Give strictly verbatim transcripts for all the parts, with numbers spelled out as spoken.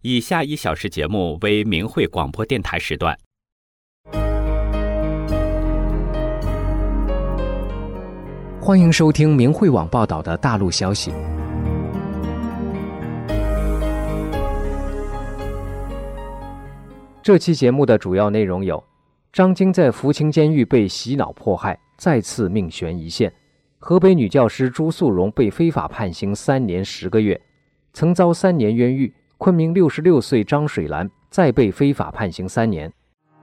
以下一小时节目为明慧广播电台时段。 欢迎收听明慧网报道的大陆消息。这期节目的主要内容有：张晶在福清监狱被洗脑迫害，再次命悬一线；河北女教师朱素荣被非法判刑三年十个月，曾遭三年冤狱；昆明六十六岁张水兰再被非法判刑三年。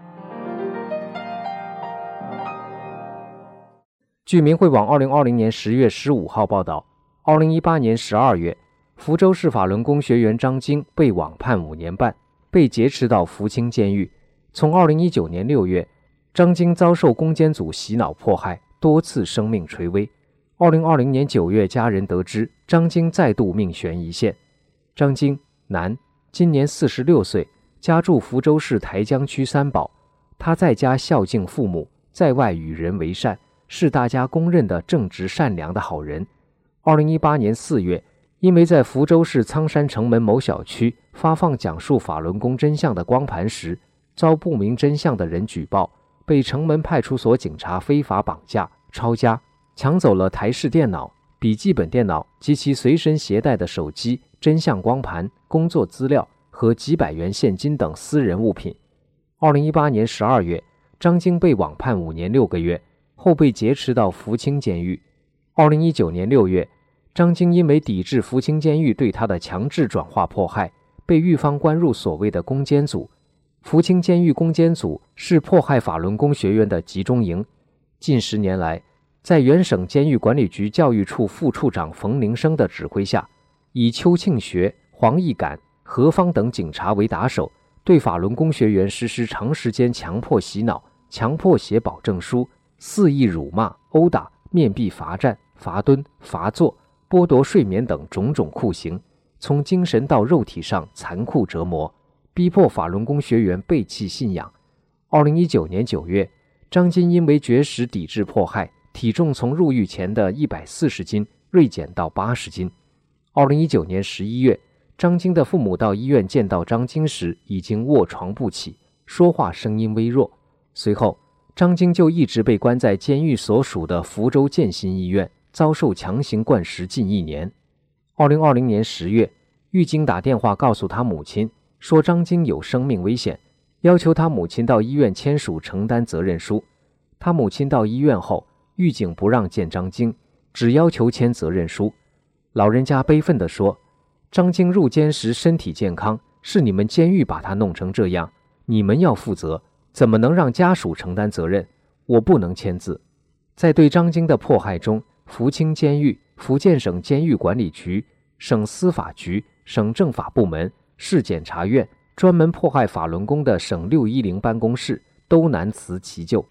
据明慧网二零二零年十月十五号报道，二零一八年十二月，福州市法轮功学员张晶被网判五年半，被劫持到福清监狱。从二零一九年六月，张晶遭受攻坚组洗脑迫害，多次生命垂危。二零二零年九月，家人得知张晶再度命悬一线。张晶，男，今年四十六岁，家住福州市台江区三宝。他在家孝敬父母，在外与人为善，是大家公认的正直善良的好人。二零一八年四月，因为在福州市苍山城门某小区发放讲述法轮功真相的光盘时，遭不明真相的人举报，被城门派出所警察非法绑架、抄家，抢走了台式电脑、笔记本电脑及其随身携带的手机、真相光盘、工作资料和几百元现金等私人物品。二零一八年十二月，张晶被网判五年六个月，后被劫持到福清监狱。二零一九年六月，张晶因为抵制福清监狱对他的强制转化迫害，被狱方关入所谓的攻坚组。福清监狱攻坚组是迫害法轮功学员的集中营。近十年来，在原省监狱管理局教育处副处长冯宁生的指挥下，以邱庆学、黄义感、何方等警察为打手，对法轮功学员实施长时间强迫洗脑、强迫写保证书、肆意辱骂、殴打、面壁罚站、罚蹲、罚坐、剥夺睡眠等种种酷刑，从精神到肉体上残酷折磨，逼迫法轮功学员背弃信仰。二零一九年九月，张晶因为绝食抵制迫害，体重从入狱前的一百四十斤锐减到八十斤。二零一九年十一月，张晶的父母到医院见到张晶时，已经卧床不起，说话声音微弱。随后，张晶就一直被关在监狱所属的福州建新医院，遭受强行灌食近一年。二零二零年十月，狱警打电话告诉他母亲，说张晶有生命危险，要求他母亲到医院签署承担责任书。他母亲到医院后，狱警不让见张晶，只要求签责任书。老人家悲愤地说，张晶入监时身体健康，是你们监狱把他弄成这样，你们要负责，怎么能让家属承担责任？我不能签字。在对张晶的迫害中，福清监狱、福建省监狱管理局、省司法局、省政法部门、市检察院，专门迫害法轮功的省六一零办公室都难辞其咎。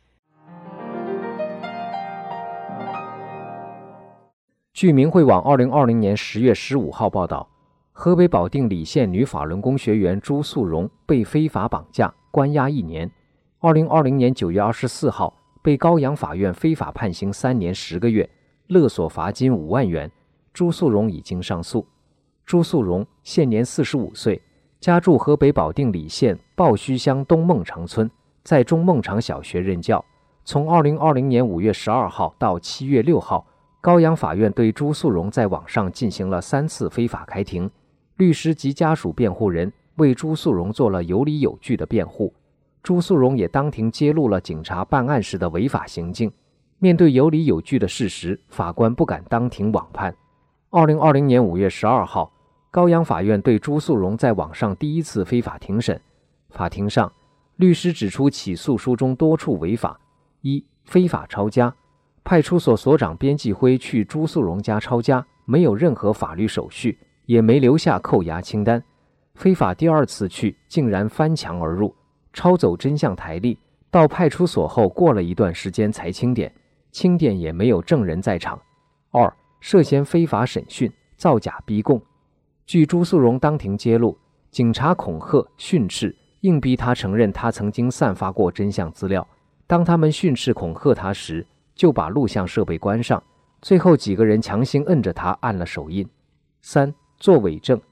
据明慧网二零二零年十月十五号报道，河北保定礼县女法轮功学员朱素荣被非法绑架，关押一年。二零二零年九月二十四号，被高阳法院非法判刑三年十个月，勒索罚金五万元。朱素荣已经上诉。朱素荣现年四十五岁，家住河北保定礼县抱须乡东孟场村，在中孟场小学任教。从二零二零年五月十二号到七月六号，高阳法院对朱素荣在网上进行了三次非法开庭，律师及家属辩护人为朱素荣做了有理有据的辩护。朱素荣也当庭揭露了警察办案时的违法行径。面对有理有据的事实，法官不敢当庭网判。二零二零年五月十二号，高阳法院对朱素荣在网上第一次非法庭审。法庭上，律师指出起诉书中多处违法：一、非法抄家，派出所所长边继辉去朱素荣家抄家，没有任何法律手续，也没留下扣押清单。非法第二次去，竟然翻墙而入，抄走真相台历，到派出所后过了一段时间才清点，清点也没有证人在场。二、涉嫌非法审讯，造假逼供。据朱素荣当庭揭露，警察恐吓、训斥，硬逼他承认他曾经散发过真相资料。当他们训斥恐吓他时，就把录像设备关上，最后几个人强行摁着他按了手印。三、做伪证，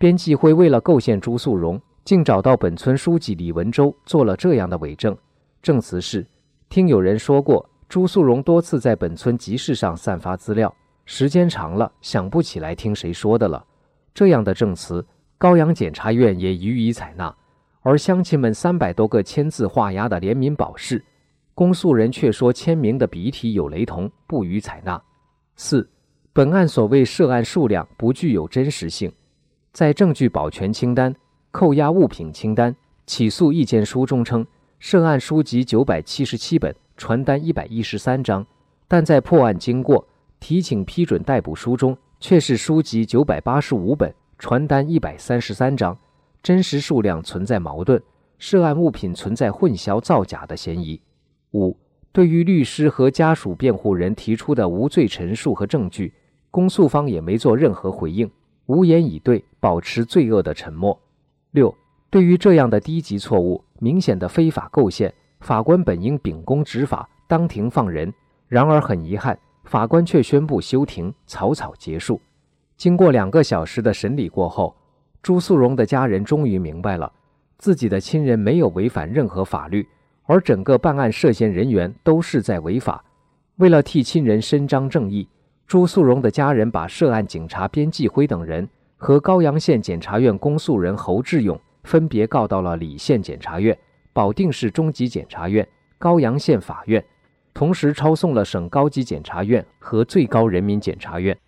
编辑会为了构陷朱素荣，竟找到本村书记李文洲做了这样的伪证，证词是：听有人说过，朱素荣多次在本村集市上散发资料，时间长了想不起来听谁说的了。这样的证词，高阳检察院也予以采纳，而乡亲们三百多个签字画押的联名保释，公诉人却说签名的笔体有雷同，不予采纳。四、本案所谓涉案数量不具有真实性，在证据保全清单、扣押物品清单、起诉意见书中称，涉案书籍九百七十七本，传单一百一十三张，但在破案经过、提请批准逮捕书中，却是书籍九百八十五本，传单一百三十三张，真实数量存在矛盾，涉案物品存在混淆造假的嫌疑。五、对于律师和家属辩护人提出的无罪陈述和证据，公诉方也没做任何回应，无言以对，保持罪恶的沉默。六、对于这样的低级错误，明显的非法构陷，法官本应秉公执法，当庭放人，然而很遗憾，法官却宣布休庭，草草结束。经过两个小时的审理过后，朱素荣的家人终于明白了，自己的亲人没有违反任何法律，而整个办案涉嫌人员都是在违法。为了替亲人伸张正义，朱素荣的家人把涉案警察边继辉等人和高阳县检察院公诉人侯志勇分别告到了澧县检察院、保定市中级检察院、高阳县法院，同时抄送了省高级检察院和最高人民检察院。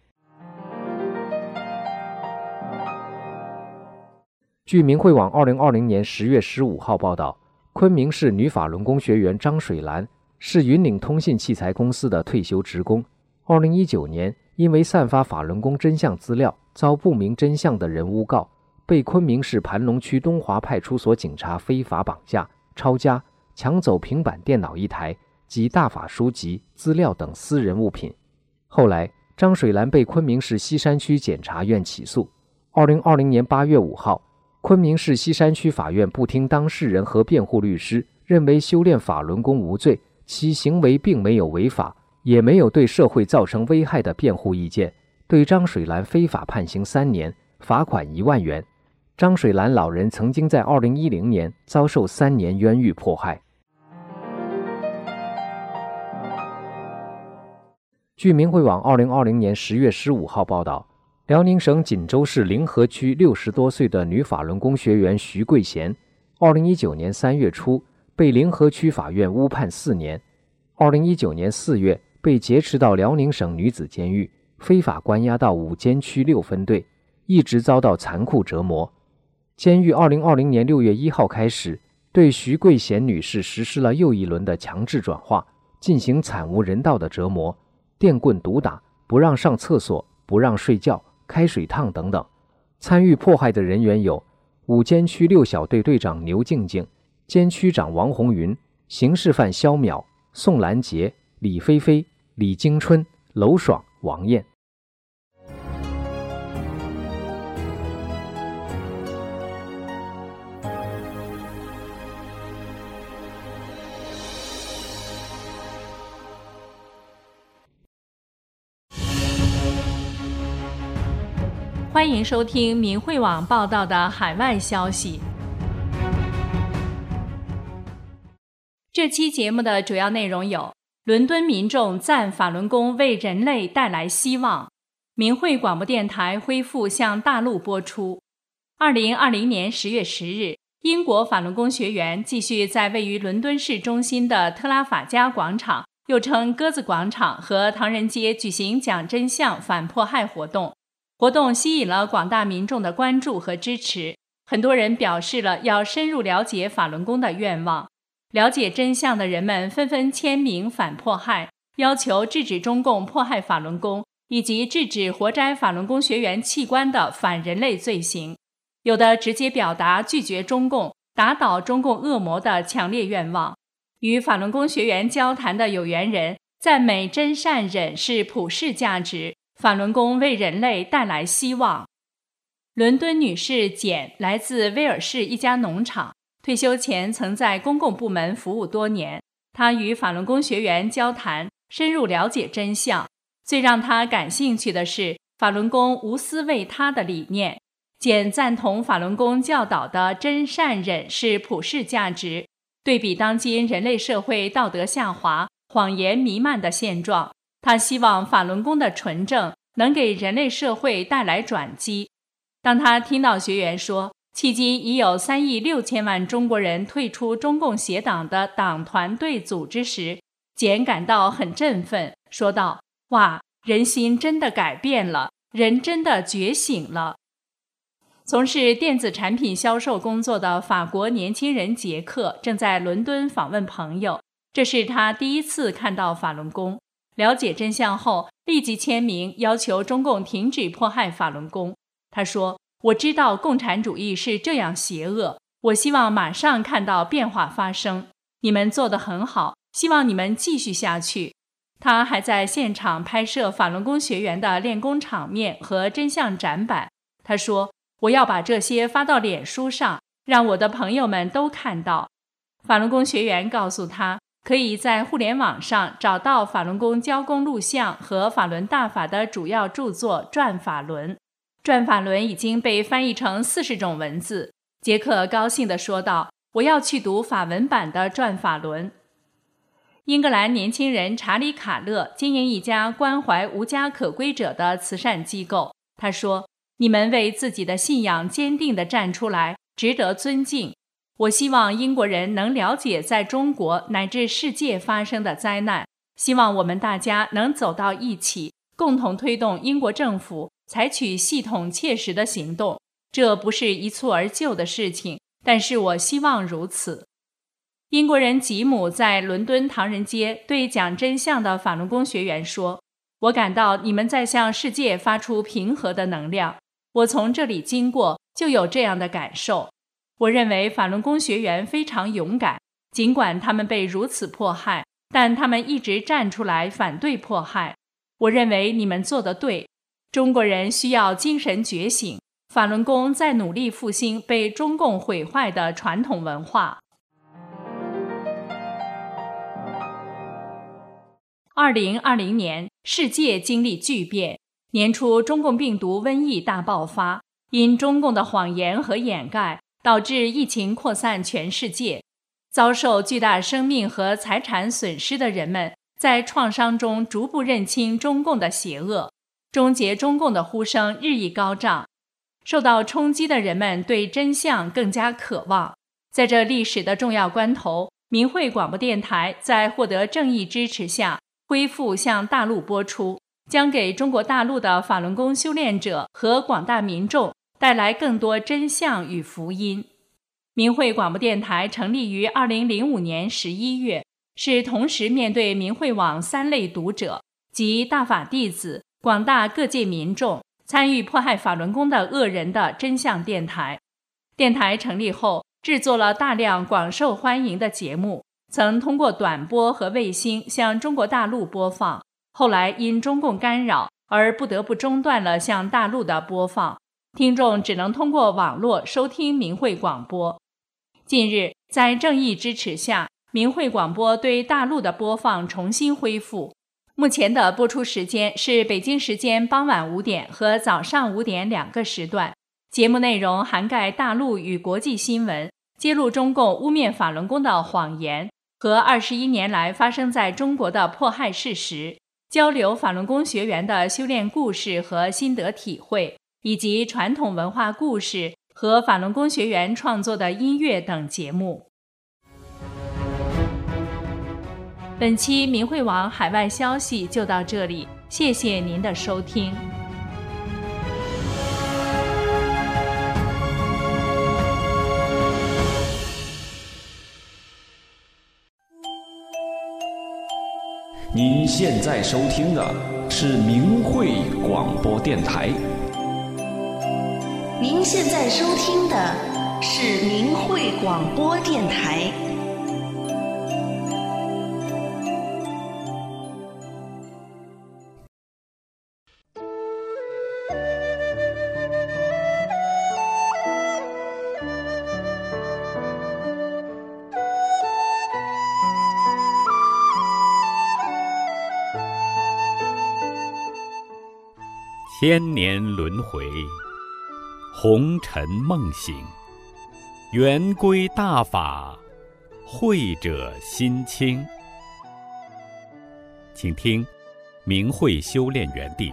据明慧网二零二零年十月十五号报道，昆明市女法轮功学员张水兰是云岭通信器材公司的退休职工。二零一九年，因为散发法轮功真相资料，遭不明真相的人诬告，被昆明市盘龙区东华派出所警察非法绑架、抄家、抢走平板电脑一台及大法书籍、资料等私人物品。后来，张水兰被昆明市西山区检察院起诉。二零二零年八月五号，昆明市西山区法院不听当事人和辩护律师，认为修炼法轮功无罪，其行为并没有违法，也没有对社会造成危害的辩护意见，对张水兰非法判刑三年，罚款一万元。张水兰老人曾经在二零一零年遭受三年冤狱迫害。据明慧网二零二零年十月十五号报道，辽宁省锦州市凌河区六十多岁的女法轮功学员徐桂贤，二零一九年三月初被凌河区法院误判四年，二零一九年四月被劫持到辽宁省女子监狱，非法关押到五监区六分队，一直遭到残酷折磨。监狱二零二零年六月一号开始，对徐桂贤女士实施了又一轮的强制转化，进行惨无人道的折磨，电棍毒打，不让上厕所，不让睡觉，开水烫等等。参与迫害的人员有五监区六小队队长牛静静、监区长王红云、刑事犯肖淼、宋兰杰、李菲菲、李京春、娄爽、王艳。 欢迎收听明慧网报道的海外消息。这期节目的主要内容有：伦敦民众赞法轮功为人类带来希望；明慧广播电台恢复向大陆播出；二零二零年十月十日，英国法轮功学员继续在位于伦敦市中心的特拉法加广场，又称鸽子广场和唐人街举行讲真相反迫害活动。活动吸引了广大民众的关注和支持，很多人表示了要深入了解法轮功的愿望。了解真相的人们纷纷签名反迫害，要求制止中共迫害法轮功，以及制止活摘法轮功学员器官的反人类罪行。有的直接表达拒绝中共、打倒中共恶魔的强烈愿望。与法轮功学员交谈的有缘人赞美真善忍是普世价值，法轮功为人类带来希望。伦敦女士简来自威尔士一家农场，退休前曾在公共部门服务多年。她与法轮功学员交谈，深入了解真相。最让她感兴趣的是法轮功无私为他的理念。 简赞同法轮功教导的真善忍是普世价值，对比当今人类社会道德下滑、谎言弥漫的现状，他希望法轮功的纯正能给人类社会带来转机。当他听到学员说迄今已有三亿六千万中国人退出中共邪党的党团队组织时，简感到很振奋，说道：哇，人心真的改变了，人真的觉醒了。从事电子产品销售工作的法国年轻人杰克正在伦敦访问朋友，这是他第一次看到法轮功。了解真相后，立即签名要求中共停止迫害法轮功。他说：我知道共产主义是这样邪恶，我希望马上看到变化发生。你们做得很好，希望你们继续下去。他还在现场拍摄法轮功学员的练功场面和真相展板。他说：我要把这些发到脸书上，让我的朋友们都看到。法轮功学员告诉他，可以在互联网上找到法轮功教功录像和法轮大法的主要著作《转法轮》。《转法轮》已经被翻译成四十种文字。杰克高兴地说道：我要去读法文版的《转法轮》。英格兰年轻人查理·卡勒经营一家关怀无家可归者的慈善机构。他说：你们为自己的信仰坚定地站出来，值得尊敬。我希望英国人能了解在中国乃至世界发生的灾难，希望我们大家能走到一起，共同推动英国政府采取系统切实的行动。这不是一蹴而就的事情，但是我希望如此。英国人吉姆在伦敦唐人街对讲真相的法轮功学员说：我感到你们在向世界发出平和的能量，我从这里经过就有这样的感受。我认为法轮功学员非常勇敢，尽管他们被如此迫害，但他们一直站出来反对迫害。我认为你们做得对，中国人需要精神觉醒，法轮功在努力复兴被中共毁坏的传统文化。二零二零年，世界经历巨变。年初，中共病毒瘟疫大爆发，因中共的谎言和掩盖，导致疫情扩散全世界。遭受巨大生命和财产损失的人们，在创伤中逐步认清中共的邪恶，终结中共的呼声日益高涨。受到冲击的人们对真相更加渴望。在这历史的重要关头，明慧广播电台在获得正义支持下，恢复向大陆播出，将给中国大陆的法轮功修炼者和广大民众带来更多真相与福音。明慧广播电台成立于二零零五年十一月，是同时面对明慧网三类读者，即大法弟子、广大各界民众参与迫害法轮功的恶人的真相电台。电台成立后，制作了大量广受欢迎的节目，曾通过短波和卫星向中国大陆播放，后来因中共干扰而不得不中断了向大陆的播放，听众只能通过网络收听明慧广播。近日，在正义支持下，明慧广播对大陆的播放重新恢复。目前的播出时间是北京时间傍晚五点和早上五点两个时段，节目内容涵盖大陆与国际新闻，揭露中共污蔑法轮功的谎言和二十一年来发生在中国的迫害事实，交流法轮功学员的修炼故事和心得体会，以及传统文化故事和法轮功学员创作的音乐等节目。本期明慧网海外消息就到这里，谢谢您的收听。 您现在收听的是明慧广播电台。 您现在收听的是明慧广播电台。 千年轮回， 红尘梦醒，圆归大法，慧者心清。请听明慧修炼园地。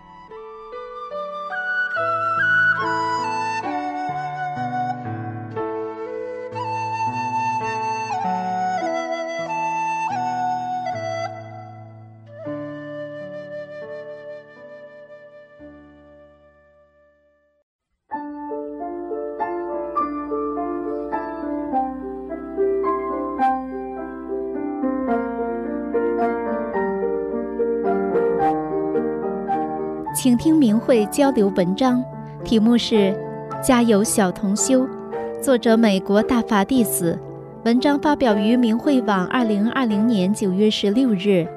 请听明慧交流文章，题目是《家有小同修》，作者美国大法弟子，文章发表于明慧网二零二零年九月十六日。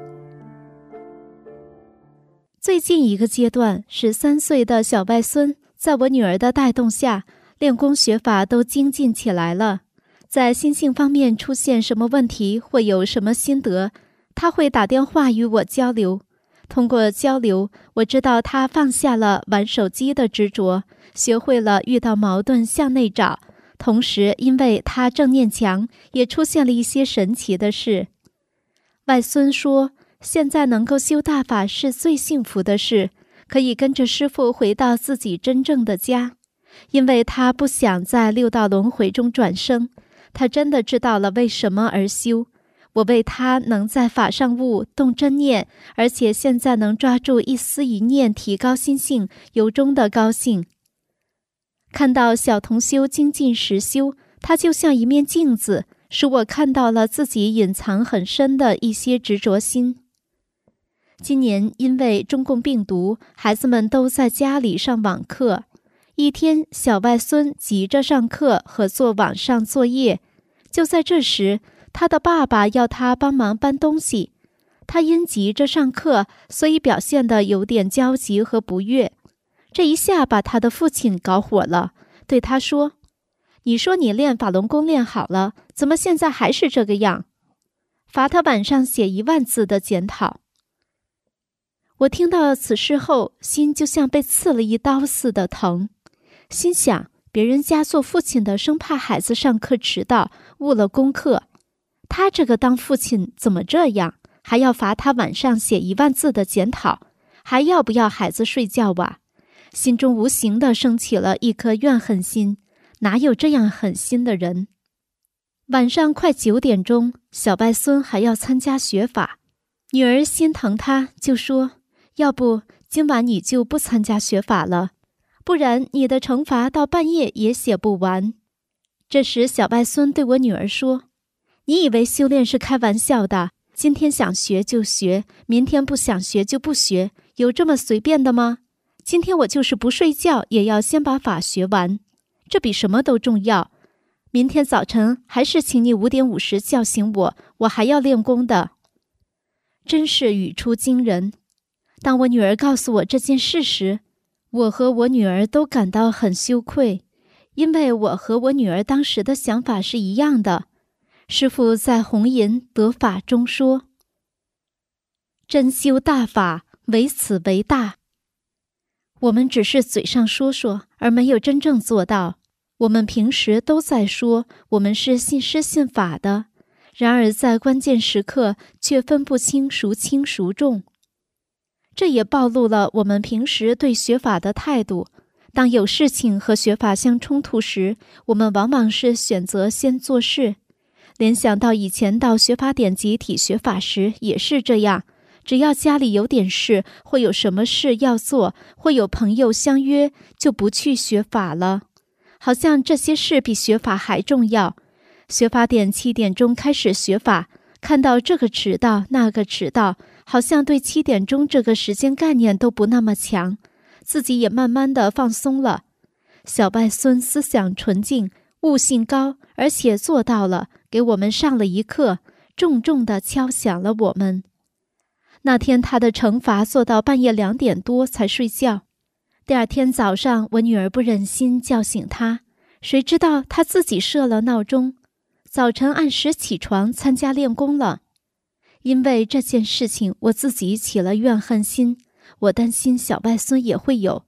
最近一个阶段，十三岁的小外孙在我女儿的带动下，练功学法都精进起来了。在心性方面出现什么问题，或有什么心得，他会打电话与我交流。通过交流，我知道他放下了玩手机的执着，学会了遇到矛盾向内找。同时，因为他正念强，也出现了一些神奇的事。外孙说，现在能够修大法是最幸福的事，可以跟着师父回到自己真正的家。因为他不想在六道轮回中转生，他真的知道了为什么而修。我为他能在法上悟动真念，而且现在能抓住一丝一念提高心性，由衷的高兴。看到小同修精进实修，他就像一面镜子，使我看到了自己隐藏很深的一些执着心。今年因为中共病毒，孩子们都在家里上网课。一天，小外孙急着上课和做网上作业，就在这时，他的爸爸要他帮忙搬东西，他因急着上课，所以表现得有点焦急和不悦。这一下把他的父亲搞火了，对他说：“你说你练法轮功练好了，怎么现在还是这个样？”罚他晚上写一万字的检讨。我听到此事后，心就像被刺了一刀似的疼，心想别人家做父亲的生怕孩子上课迟到误了功课，他这个当父亲怎么这样，还要罚他晚上写一万字的检讨，还要不要孩子睡觉啊？心中无形地升起了一颗怨恨心，哪有这样狠心的人？晚上快九点钟，小外孙还要参加学法，女儿心疼他，就说：“要不今晚你就不参加学法了，不然你的惩罚到半夜也写不完。”这时小外孙对我女儿说：“你以为修炼是开玩笑的？今天想学就学，明天不想学就不学，有这么随便的吗？今天我就是不睡觉，也要先把法学完，这比什么都重要。明天早晨还是请你五点五十叫醒我，我还要练功的。”真是语出惊人。当我女儿告诉我这件事时，我和我女儿都感到很羞愧，因为我和我女儿当时的想法是一样的。师父在弘淫得法中说：“真修大法，唯此为大。”我们只是嘴上说说，而没有真正做到。我们平时都在说我们是信师信法的，然而在关键时刻却分不清孰轻孰重。这也暴露了我们平时对学法的态度。当有事情和学法相冲突时，我们往往是选择先做事。联想到以前到学法典集体学法时也是这样，只要家里有点事，或有什么事要做，或有朋友相约，就不去学法了，好像这些事比学法还重要。学法典七点钟开始学法，看到这个迟到那个迟到，好像对七点钟这个时间概念都不那么强，自己也慢慢的放松了。小外孙思想纯净，悟性高，而且做到了，给我们上了一课，重重地敲响了我们。那天他的惩罚做到半夜两点多才睡觉。第二天早上，我女儿不忍心叫醒他，谁知道他自己设了闹钟，早晨按时起床参加练功了。因为这件事情，我自己起了怨恨心，我担心小外孙也会有，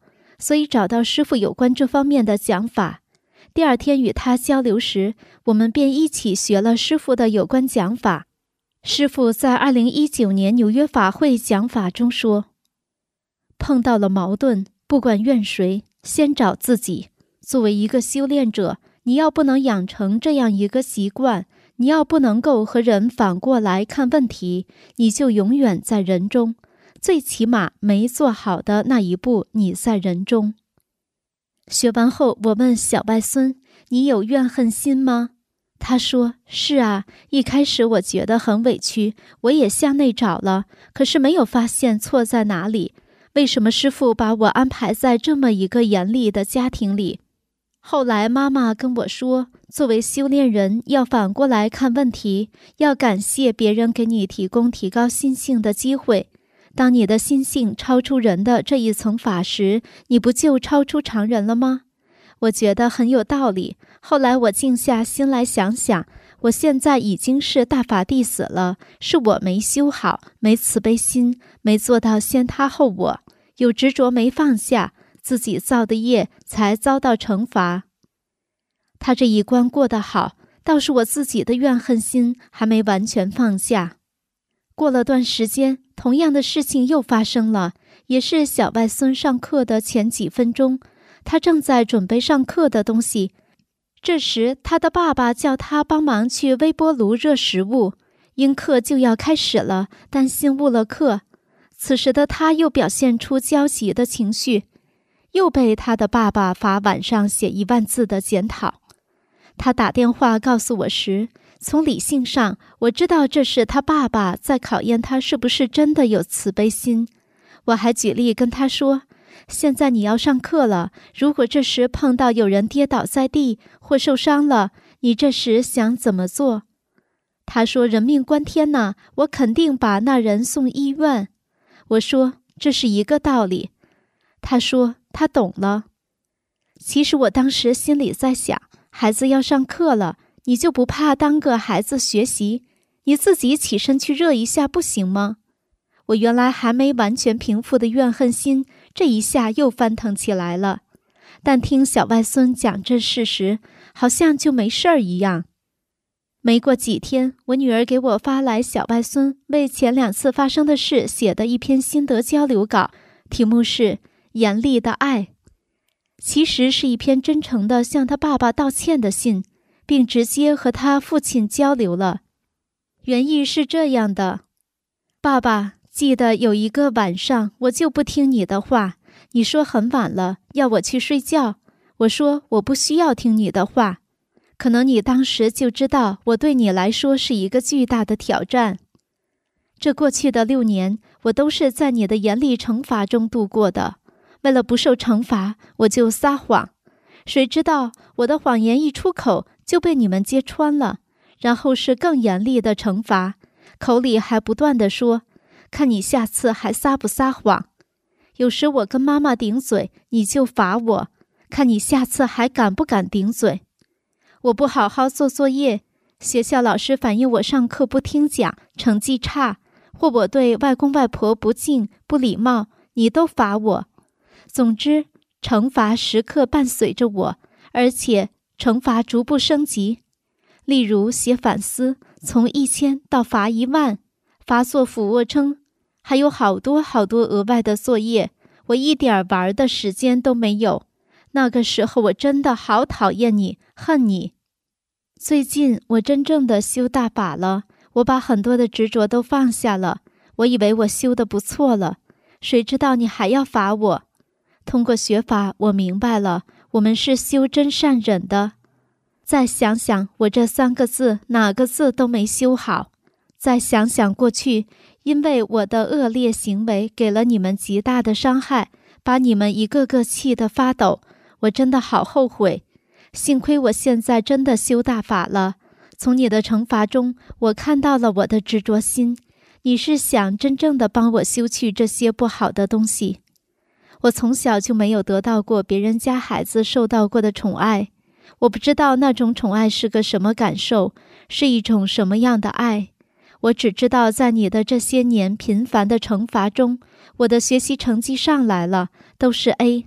所以找到师父有关这方面的讲法。第二天与他交流时，我们便一起学了师父的有关讲法。师父在二零一九年纽约法会讲法中说，碰到了矛盾，不管怨谁，先找自己。作为一个修炼者，你要不能养成这样一个习惯，你要不能够和人反过来看问题，你就永远在人中，最起码没做好的那一步，你在人中。学完后，我问小外孙，你有怨恨心吗？他说，是啊，一开始我觉得很委屈，我也向内找了，可是没有发现错在哪里。为什么师父把我安排在这么一个严厉的家庭里？后来妈妈跟我说，作为修炼人，要反过来看问题，要感谢别人给你提供提高心性的机会。当你的心性超出人的这一层法时，你不就超出常人了吗？我觉得很有道理。后来我静下心来想想，我现在已经是大法弟子了，是我没修好，没慈悲心，没做到先他后我，有执着没放下，自己造的业才遭到惩罚。他这一关过得好，倒是我自己的怨恨心还没完全放下。过了段时间，同样的事情又发生了，也是小外孙上课的前几分钟，他正在准备上课的东西。这时他的爸爸叫他帮忙去微波炉热食物，因课就要开始了，担心误了课。此时的他又表现出焦急的情绪，又被他的爸爸罚晚上写一万字的检讨。他打电话告诉我时，从理性上我知道这是他爸爸在考验他是不是真的有慈悲心。我还举例跟他说，现在你要上课了，如果这时碰到有人跌倒在地或受伤了，你这时想怎么做？他说，人命关天呢，我肯定把那人送医院。我说，这是一个道理。他说他懂了。其实我当时心里在想，孩子要上课了，你就不怕耽搁孩子学习？你自己起身去热一下不行吗？我原来还没完全平复的怨恨心，这一下又翻腾起来了。但听小外孙讲这事时，好像就没事儿一样。没过几天，我女儿给我发来小外孙为前两次发生的事写的一篇心得交流稿，题目是《严厉的爱》，其实是一篇真诚的向他爸爸道歉的信，并直接和他父亲交流了。原意是这样的：爸爸，记得有一个晚上，我就不听你的话，你说很晚了，要我去睡觉。我说我不需要听你的话。可能你当时就知道我对你来说是一个巨大的挑战。这过去的六年，我都是在你的严厉惩罚中度过的。为了不受惩罚，我就撒谎。谁知道我的谎言一出口就被你们揭穿了，然后是更严厉的惩罚，口里还不断地说，看你下次还撒不撒谎。有时我跟妈妈顶嘴，你就罚我，看你下次还敢不敢顶嘴。我不好好做作业，学校老师反映我上课不听讲，成绩差，或我对外公外婆不敬不礼貌，你都罚我。总之，惩罚时刻伴随着我，而且惩罚逐步升级。例如写反思，从一千到罚一万，罚做俯卧撑，还有好多好多额外的作业，我一点玩的时间都没有。那个时候我真的好讨厌你，恨你。最近我真正的修大法了，我把很多的执着都放下了，我以为我修得不错了，谁知道你还要罚我。通过学法，我明白了，我们是修真善忍的。再想想我这三个字，哪个字都没修好。再想想过去，因为我的恶劣行为给了你们极大的伤害，把你们一个个气得发抖，我真的好后悔。幸亏我现在真的修大法了，从你的惩罚中，我看到了我的执着心。你是想真正的帮我修去这些不好的东西。我从小就没有得到过别人家孩子受到过的宠爱，我不知道那种宠爱是个什么感受，是一种什么样的爱。我只知道在你的这些年频繁的惩罚中，我的学习成绩上来了，都是 A。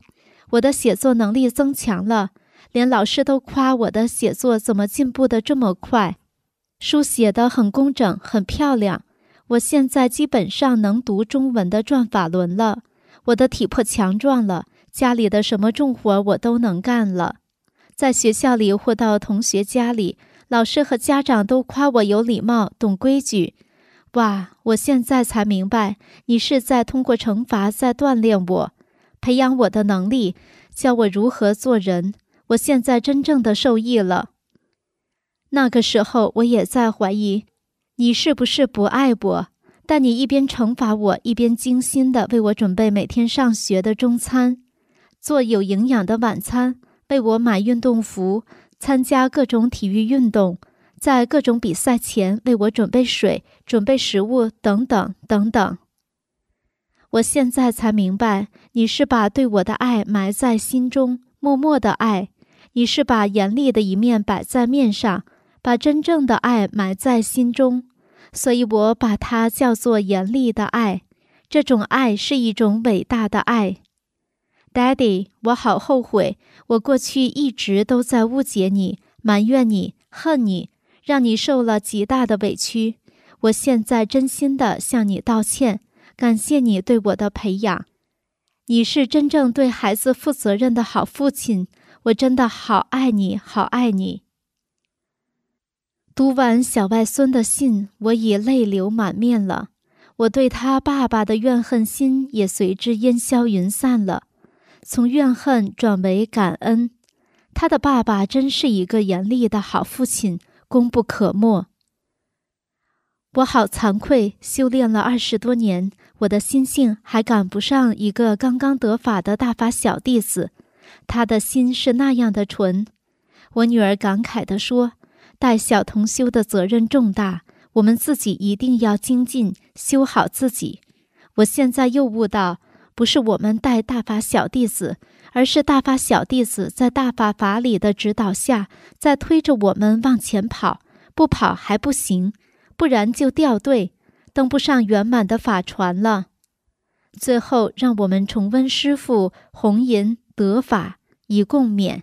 我的写作能力增强了，连老师都夸我的写作怎么进步得这么快。书写得很工整，很漂亮。我现在基本上能读中文的转法轮了。我的体魄强壮了，家里的什么重活我都能干了。在学校里或到同学家里，老师和家长都夸我有礼貌，懂规矩。哇，我现在才明白，你是在通过惩罚在锻炼我，培养我的能力，教我如何做人。我现在真正的受益了。那个时候我也在怀疑，你是不是不爱我？但你一边惩罚我，一边精心地为我准备每天上学的中餐，做有营养的晚餐，为我买运动服，参加各种体育运动，在各种比赛前为我准备水、准备食物等等等等。我现在才明白，你是把对我的爱埋在心中，默默的爱。你是把严厉的一面摆在面上，把真正的爱埋在心中，所以我把它叫做严厉的爱。这种爱是一种伟大的爱。Daddy， 我好后悔，我过去一直都在误解你，埋怨你，恨你，让你受了极大的委屈。我现在真心的向你道歉，感谢你对我的培养。你是真正对孩子负责任的好父亲，我真的好爱你，好爱你。读完小外孙的信，我已泪流满面了。我对他爸爸的怨恨心也随之烟消云散了，从怨恨转为感恩。他的爸爸真是一个严厉的好父亲，功不可没。我好惭愧，修炼了二十多年，我的心性还赶不上一个刚刚得法的大法小弟子。他的心是那样的纯。我女儿感慨地说，带小同修的责任重大，我们自己一定要精进，修好自己。我现在又悟到，不是我们带大法小弟子，而是大法小弟子在大法法理的指导下，在推着我们往前跑，不跑还不行，不然就掉队，登不上圆满的法船了。最后让我们重温师父弘淫得法，以共勉。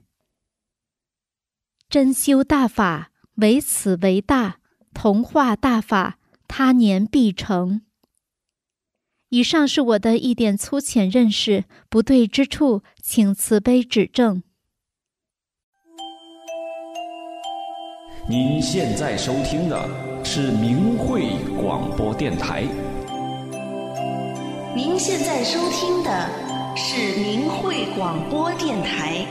真修大法，唯此为大，同化大法，他年必成。以上是我的一点粗浅认识，不对之处，请慈悲指正。 您现在收听的是明慧广播电台。 您现在收听的是明慧广播电台。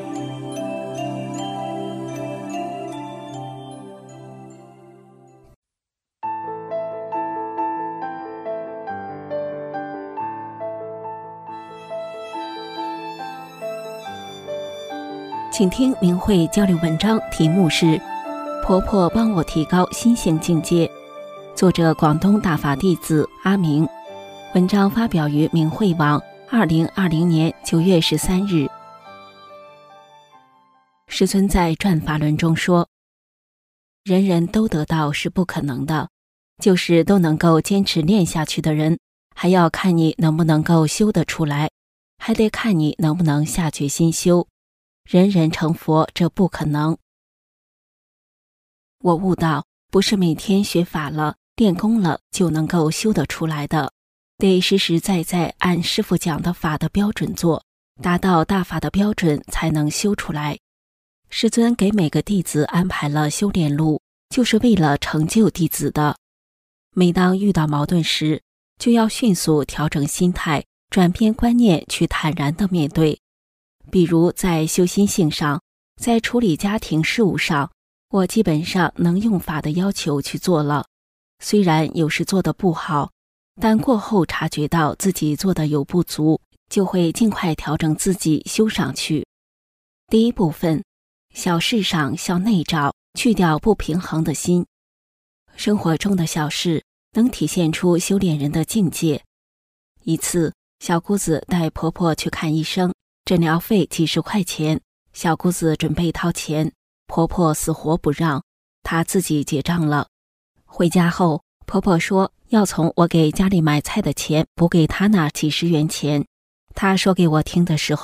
请听明慧交流文章，题目是婆婆帮我提高心性境界，作者广东大法弟子阿明。文章发表于明慧网二零二零年九月十三日。师尊在转法轮中说，人人都得到是不可能的，就是都能够坚持练下去的人，还要看你能不能够修得出来，还得看你能不能下决心修。人人成佛，这不可能。我悟到，不是每天学法了、练功了就能够修得出来的，得实实在在按师父讲的法的标准做，达到大法的标准才能修出来。师尊给每个弟子安排了修炼路，就是为了成就弟子的。每当遇到矛盾时，就要迅速调整心态，转变观念，去坦然地面对。比如在修心性上，在处理家庭事务上，我基本上能用法的要求去做了。虽然有时做得不好，但过后察觉到自己做的有不足，就会尽快调整自己修上去。第一部分，小事上向内照，去掉不平衡的心。生活中的小事能体现出修炼人的境界。一次，小姑子带婆婆去看医生，诊疗费几十块钱，小姑子准备掏钱，婆婆死活不让，她自己结账了。回家后，婆婆说要从我给家里买菜的钱补给她那几十元钱。她说给我听的时候，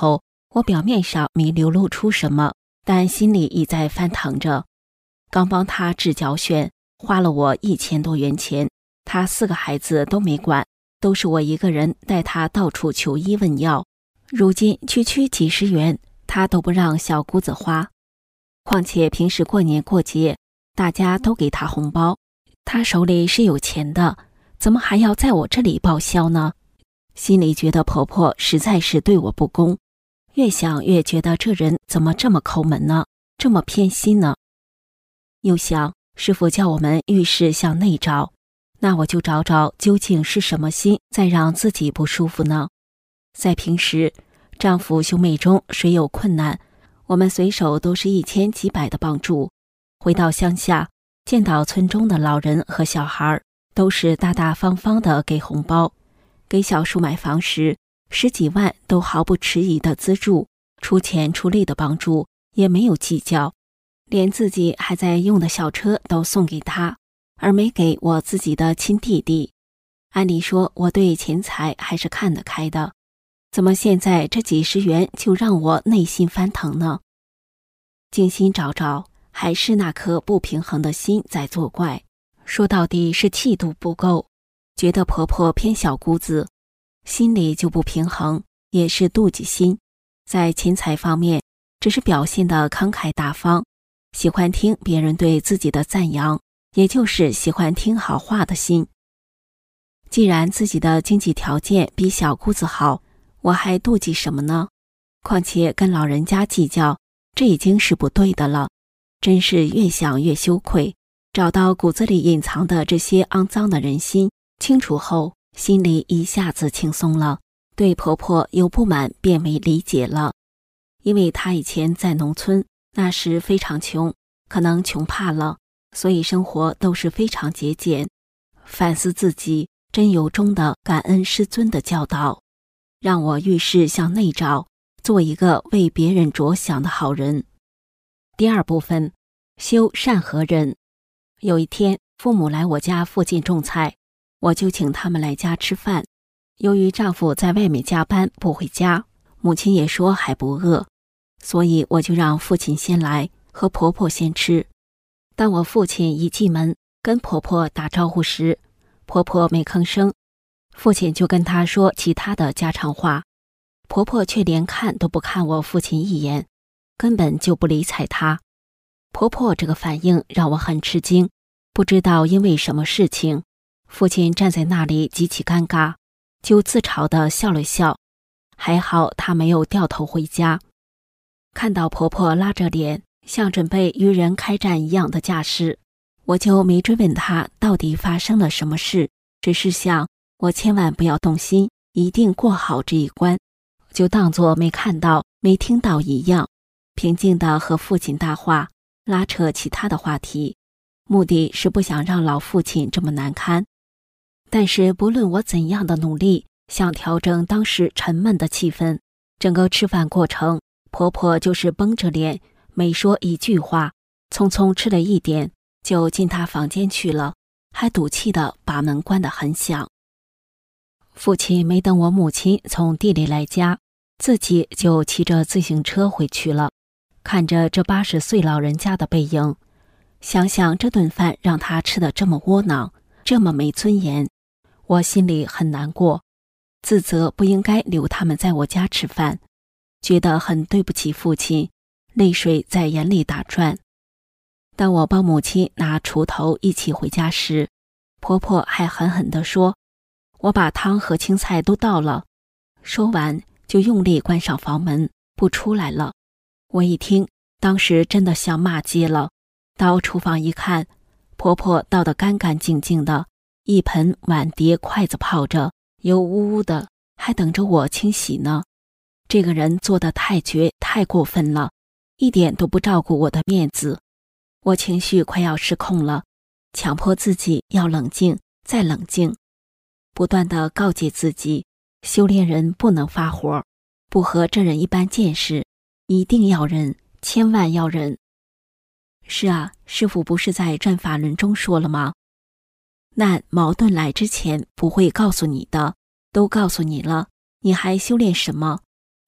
我表面上没流露出什么，但心里已在翻腾着。刚帮他治脚癣，花了我一千多元钱，他四个孩子都没管，都是我一个人带他到处求医问药。如今区区几十元，他都不让小姑子花。况且平时过年过节，大家都给他红包，他手里是有钱的，怎么还要在我这里报销呢？心里觉得婆婆实在是对我不公，越想越觉得这人怎么这么抠门呢，这么偏心呢？又想师父叫我们遇事向内找，那我就找找究竟是什么心在让自己不舒服呢？在平时，丈夫兄妹中谁有困难，我们随手都是一千几百的帮助。回到乡下，见到村中的老人和小孩，都是大大方方的给红包。给小叔买房时，十几万都毫不迟疑的资助，出钱出力的帮助，也没有计较。连自己还在用的小车都送给他，而没给我自己的亲弟弟。按理说我对钱财还是看得开的，怎么现在这几十元就让我内心翻腾呢？精心找找，还是那颗不平衡的心在作怪。说到底是气度不够，觉得婆婆偏小姑子，心里就不平衡，也是妒忌心。在钱财方面，只是表现得慷慨大方，喜欢听别人对自己的赞扬，也就是喜欢听好话的心。既然自己的经济条件比小姑子好，我还妒忌什么呢？况且跟老人家计较，这已经是不对的了。真是越想越羞愧，找到骨子里隐藏的这些肮脏的人心，清楚后，心里一下子轻松了，对婆婆有不满变为理解了。因为她以前在农村，那时非常穷，可能穷怕了，所以生活都是非常节俭。反思自己，真由衷的感恩师尊的教导，让我遇事向内找，做一个为别人着想的好人。第二部分，修善和人。有一天，父母来我家附近种菜，我就请他们来家吃饭。由于丈夫在外面加班不回家，母亲也说还不饿，所以我就让父亲先来，和婆婆先吃。当我父亲一进门跟婆婆打招呼时，婆婆没吭声，父亲就跟她说其他的家常话，婆婆却连看都不看我父亲一眼，根本就不理睬她。婆婆这个反应让我很吃惊，不知道因为什么事情，父亲站在那里极其尴尬，就自嘲地笑了笑，还好他没有掉头回家。看到婆婆拉着脸，像准备与人开战一样的架势，我就没追问她到底发生了什么事，只是想我千万不要动心，一定过好这一关，就当作没看到没听到一样，平静地和父亲搭话，拉扯其他的话题，目的是不想让老父亲这么难堪。但是不论我怎样的努力，想调整当时沉闷的气氛，整个吃饭过程，婆婆就是绷着脸，没说一句话，匆匆吃了一点就进她房间去了，还赌气地把门关得很响。父亲没等我母亲从地里来家，自己就骑着自行车回去了。看着这八十岁老人家的背影，想想这顿饭让他吃得这么窝囊，这么没尊严，我心里很难过，自责不应该留他们在我家吃饭，觉得很对不起父亲，泪水在眼里打转。当我帮母亲拿锄头一起回家时，婆婆还狠狠地说，我把汤和青菜都倒了，说完就用力关上房门，不出来了。我一听，当时真的想骂街了，到厨房一看，婆婆倒得干干净净的，一盆碗碟筷子泡着，油污污的，还等着我清洗呢。这个人做得太绝，太过分了，一点都不照顾我的面子。我情绪快要失控了，强迫自己要冷静，再冷静，不断地告诫自己，修炼人不能发火，不和这人一般见识，一定要忍，千万要忍。是啊，师父不是在转法轮中说了吗？难矛盾来之前不会告诉你的，都告诉你了，你还修炼什么？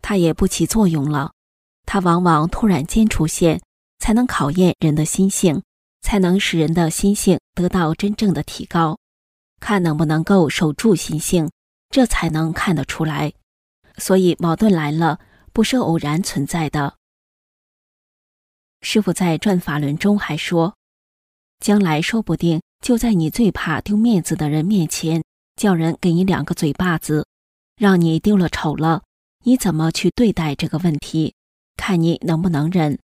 它也不起作用了。它往往突然间出现，才能考验人的心性，才能使人的心性得到真正的提高。看能不能够守住心性，这才能看得出来。所以矛盾来了，不是偶然存在的。师父在转法轮中还说，将来说不定就在你最怕丢面子的人面前，叫人给你两个嘴巴子，让你丢了丑了，你怎么去对待这个问题？看你能不能忍。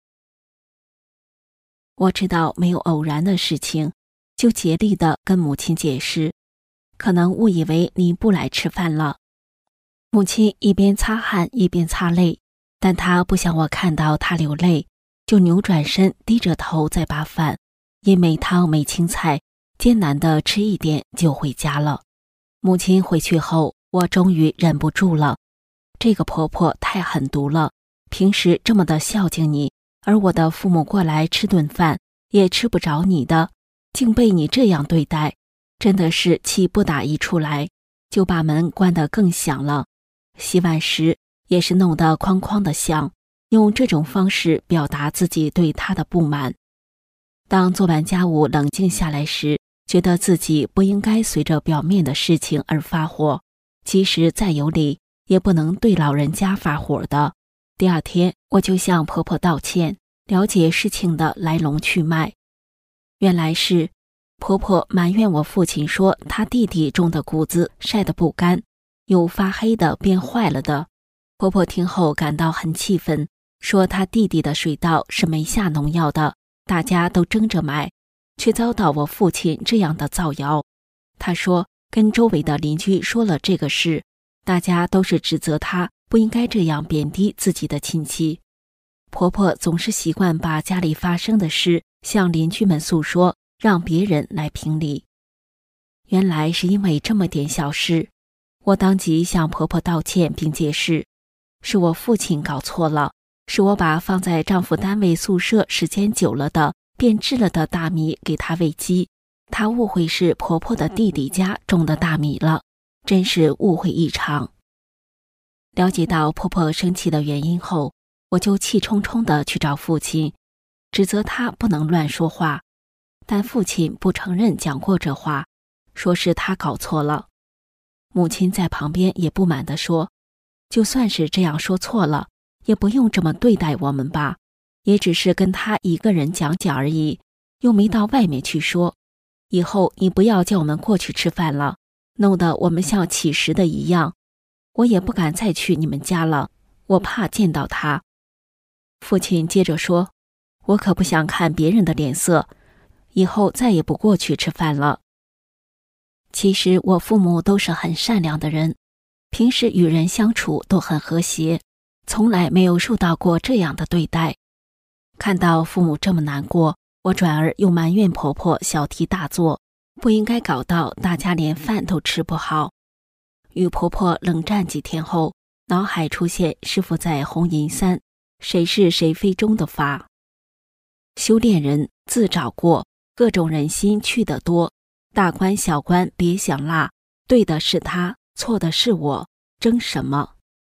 我知道没有偶然的事情，就竭力地跟母亲解释，可能误以为你不来吃饭了。母亲一边擦汗一边擦泪，但她不想我看到她流泪，就扭转身低着头再把饭，也没汤没青菜，艰难地吃一点就回家了。母亲回去后，我终于忍不住了，这个婆婆太狠毒了，平时这么的孝敬你，而我的父母过来吃顿饭也吃不着你的，竟被你这样对待，真的是气不打一处来，就把门关得更响了。洗碗时也是弄得哐哐的响，用这种方式表达自己对她的不满。当做完家务冷静下来时，觉得自己不应该随着表面的事情而发火，即使再有理，也不能对老人家发火的。第二天，我就向婆婆道歉，了解事情的来龙去脉。原来是婆婆埋怨我父亲说他弟弟种的谷子晒得不干，有发黑的变坏了的。婆婆听后感到很气愤，说他弟弟的水稻是没下农药的，大家都争着买，却遭到我父亲这样的造谣。她说跟周围的邻居说了这个事，大家都是指责她不应该这样贬低自己的亲戚。婆婆总是习惯把家里发生的事向邻居们诉说，让别人来评理。原来是因为这么点小事，我当即向婆婆道歉并解释，是我父亲搞错了，是我把放在丈夫单位宿舍时间久了的变质了的大米给她喂鸡，她误会是婆婆的弟弟家种的大米了，真是误会一场。了解到婆婆生气的原因后，我就气冲冲地去找父亲，指责他不能乱说话，但父亲不承认讲过这话，说是他搞错了。母亲在旁边也不满地说，就算是这样说错了，也不用这么对待我们吧，也只是跟他一个人讲讲而已，又没到外面去说。以后你不要叫我们过去吃饭了，弄得我们像乞食的一样，我也不敢再去你们家了，我怕见到他。父亲接着说，我可不想看别人的脸色，以后再也不过去吃饭了。其实我父母都是很善良的人，平时与人相处都很和谐，从来没有受到过这样的对待。看到父母这么难过，我转而又埋怨婆婆小题大做，不应该搞到大家连饭都吃不好。与婆婆冷战几天后，脑海出现师父在红银山谁是谁非中的法。修炼人自找过，各种人心去得多，大官小官别想落，对的是他，错的是我，争什么？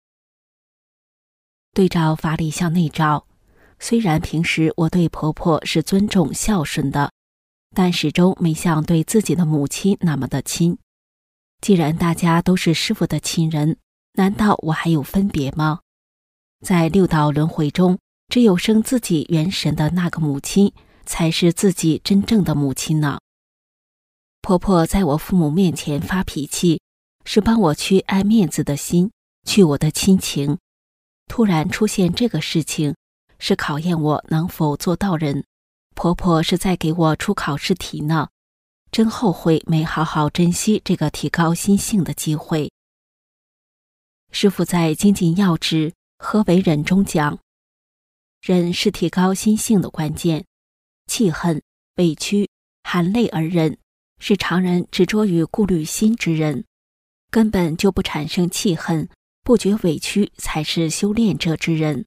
对照法理向内照，虽然平时我对婆婆是尊重孝顺的，但始终没像对自己的母亲那么的亲。既然大家都是师父的亲人，难道我还有分别吗？在六道轮回中，只有生自己元神的那个母亲，才是自己真正的母亲呢。婆婆在我父母面前发脾气，是帮我去爱面子的心，去我的亲情。突然出现这个事情，是考验我能否做到人。婆婆是在给我出考试题呢，真后悔没好好珍惜这个提高心性的机会。师父在精进要旨何为忍中讲，忍是提高心性的关键，气恨、委屈、含泪而忍，是常人执着于顾虑心之人，根本就不产生气恨，不觉委屈才是修炼者之人。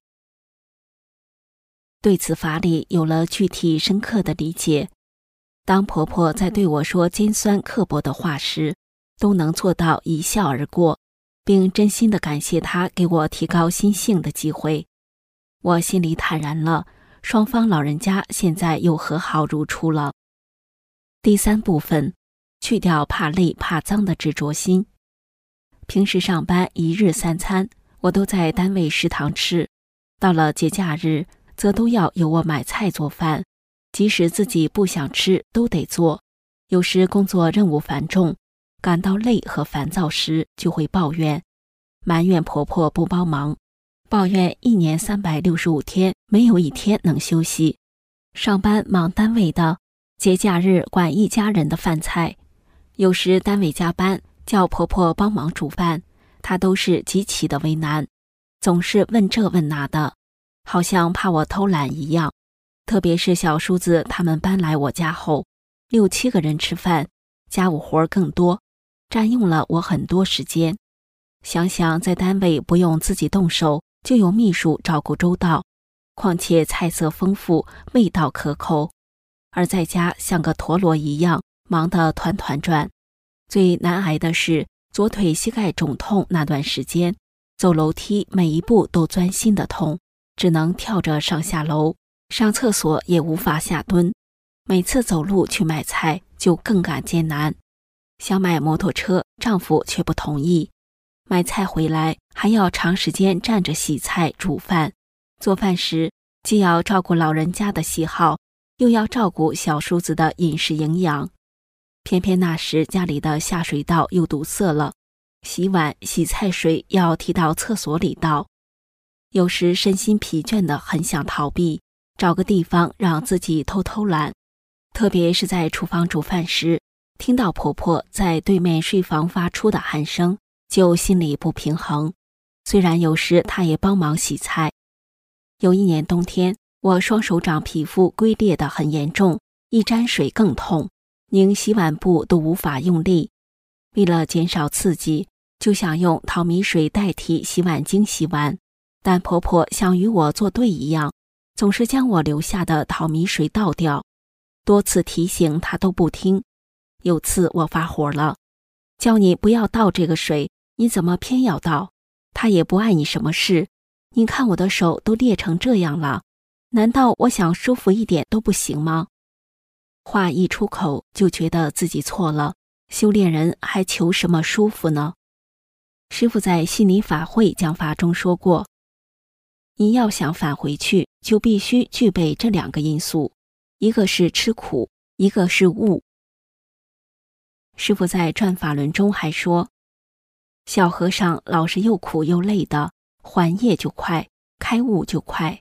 对此法理有了具体深刻的理解，当婆婆在对我说尖酸刻薄的话时，都能做到一笑而过， 并真心地感谢他给我提高心性的机会。我心里坦然了，双方老人家现在又和好如初了。第三部分，去掉怕累怕脏的执着心。平时上班一日三餐，我都在单位食堂吃，到了节假日，则都要由我买菜做饭，即使自己不想吃，都得做。有时工作任务繁重，感到累和烦躁时，就会抱怨，埋怨婆婆不帮忙，抱怨一年三百六十五天没有一天能休息。上班忙单位的，节假日管一家人的饭菜，有时单位加班，叫婆婆帮忙煮饭，她都是极其的为难，总是问这问那的，好像怕我偷懒一样。特别是小叔子他们搬来我家后，六七个人吃饭，家务活更多，占用了我很多时间。想想在单位不用自己动手，就有秘书照顾周到，况且菜色丰富，味道可口，而在家像个陀螺一样，忙得团团转。最难挨的是左腿膝盖肿痛那段时间，走楼梯每一步都钻心的痛，只能跳着上下楼，上厕所也无法下蹲。每次走路去买菜就更感艰难，想买摩托车，丈夫却不同意。买菜回来还要长时间站着洗菜煮饭，做饭时既要照顾老人家的喜好，又要照顾小叔子的饮食营养。偏偏那时家里的下水道又堵塞了，洗碗洗菜水要提到厕所里倒。有时身心疲倦的很想逃避，找个地方让自己偷偷懒。特别是在厨房煮饭时，听到婆婆在对面睡房发出的鼾声，就心里不平衡。虽然有时她也帮忙洗菜。有一年冬天，我双手掌皮肤龟裂得很严重，一沾水更痛，拧洗碗布都无法用力。为了减少刺激，就想用淘米水代替洗碗精洗碗，但婆婆像与我作对一样，总是将我留下的淘米水倒掉。多次提醒她都不听。有次我发火了，叫你不要倒这个水，你怎么偏要倒？她也不碍你什么事，你看我的手都裂成这样了，难道我想舒服一点都不行吗？话一出口就觉得自己错了，修炼人还求什么舒服呢？师父在心理法会讲法中说过，你要想返回去，就必须具备这两个因素，一个是吃苦，一个是悟。师父在转法轮中还说，小和尚老是又苦又累的，还业就快，开悟就快。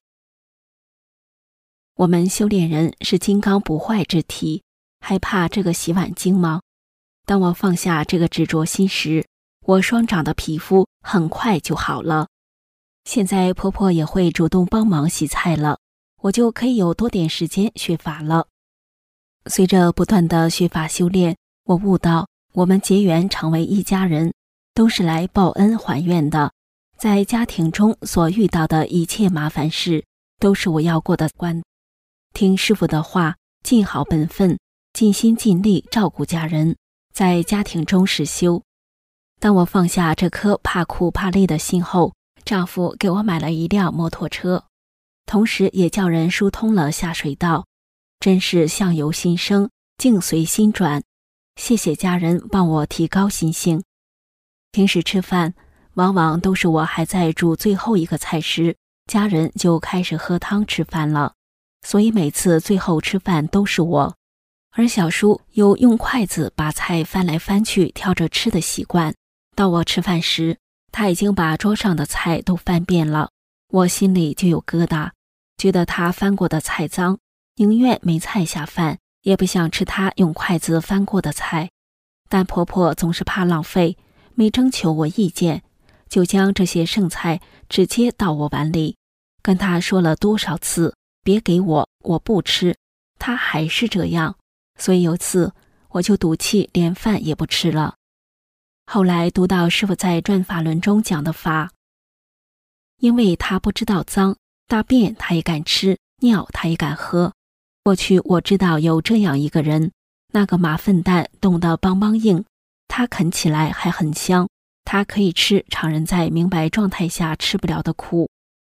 我们修炼人是金刚不坏之体，还怕这个洗碗精吗？当我放下这个执着心时，我双掌的皮肤很快就好了。现在婆婆也会主动帮忙洗菜了，我就可以有多点时间学法了。随着不断的学法修炼，我悟到我们结缘成为一家人，都是来报恩还愿的。在家庭中所遇到的一切麻烦事，都是我要过的关。听师父的话，尽好本分，尽心尽力照顾家人，在家庭中实修。当我放下这颗怕苦怕累的心后，丈夫给我买了一辆摩托车，同时也叫人疏通了下水道。真是相由心生，境随心转。谢谢家人帮我提高心性。平时吃饭，往往都是我还在煮最后一个菜时，家人就开始喝汤吃饭了，所以每次最后吃饭都是我。而小叔有用筷子把菜翻来翻去挑着吃的习惯，到我吃饭时，他已经把桌上的菜都翻遍了，我心里就有疙瘩，觉得他翻过的菜脏，宁愿没菜下饭，也不想吃他用筷子翻过的菜。但婆婆总是怕浪费，没征求我意见，就将这些剩菜直接倒我碗里。跟她说了多少次别给我，我不吃，她还是这样。所以有次我就赌气连饭也不吃了。后来读到师父在转法轮中讲的法，因为他不知道脏，大便他也敢吃，尿他也敢喝。过去我知道有这样一个人，那个马粪蛋冻得邦邦硬，他啃起来还很香， 它可以吃常人在明白状态下吃不了的苦。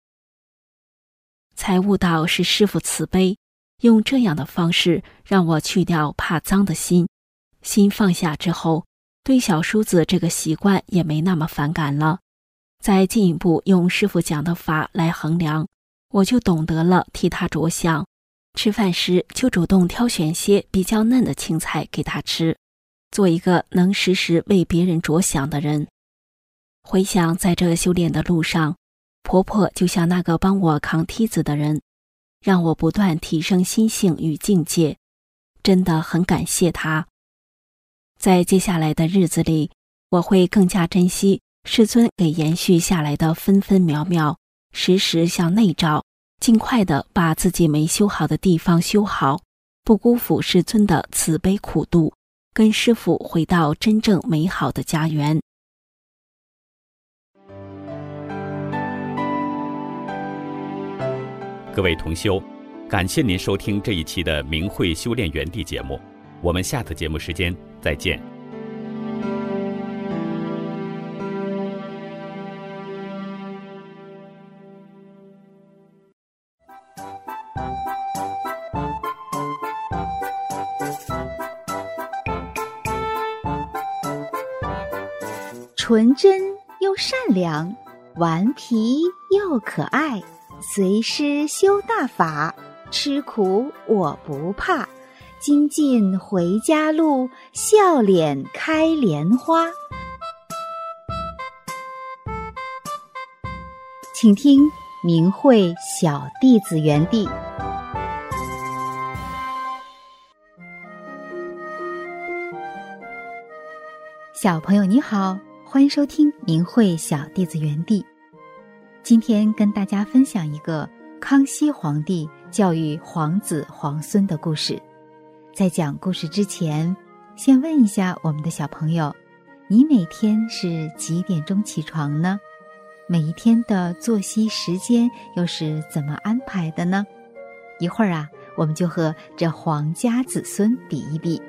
才悟到是师父慈悲，用这样的方式让我去掉怕脏的心，心放下之后，对小梳子这个习惯也没那么反感了。再进一步用师父讲的法来衡量，我就懂得了替他着想，吃饭时就主动挑选些比较嫩的青菜给他吃，做一个能时时为别人着想的人。回想在这修炼的路上，婆婆就像那个帮我扛梯子的人，让我不断提升心性与境界，真的很感谢她。在接下来的日子里，我会更加珍惜师尊给延续下来的分分秒秒，时时向内照，尽快地把自己没修好的地方修好，不辜负师尊的慈悲苦度，跟师父回到真正美好的家园。 各位同修，感谢您收听这一期的明慧修炼园地节目，我们下次节目时间再见。 纯真又善良，顽皮又可爱，随师修大法，吃苦我不怕，精进回家路，笑脸开莲花。请听明慧小弟子园地。小朋友你好，欢迎收听明慧小弟子园地。今天跟大家分享一个康熙皇帝教育皇子皇孙的故事。在讲故事之前，先问一下我们的小朋友，你每天是几点钟起床呢？每一天的作息时间又是怎么安排的呢？一会儿啊，我们就和这皇家子孙比一比。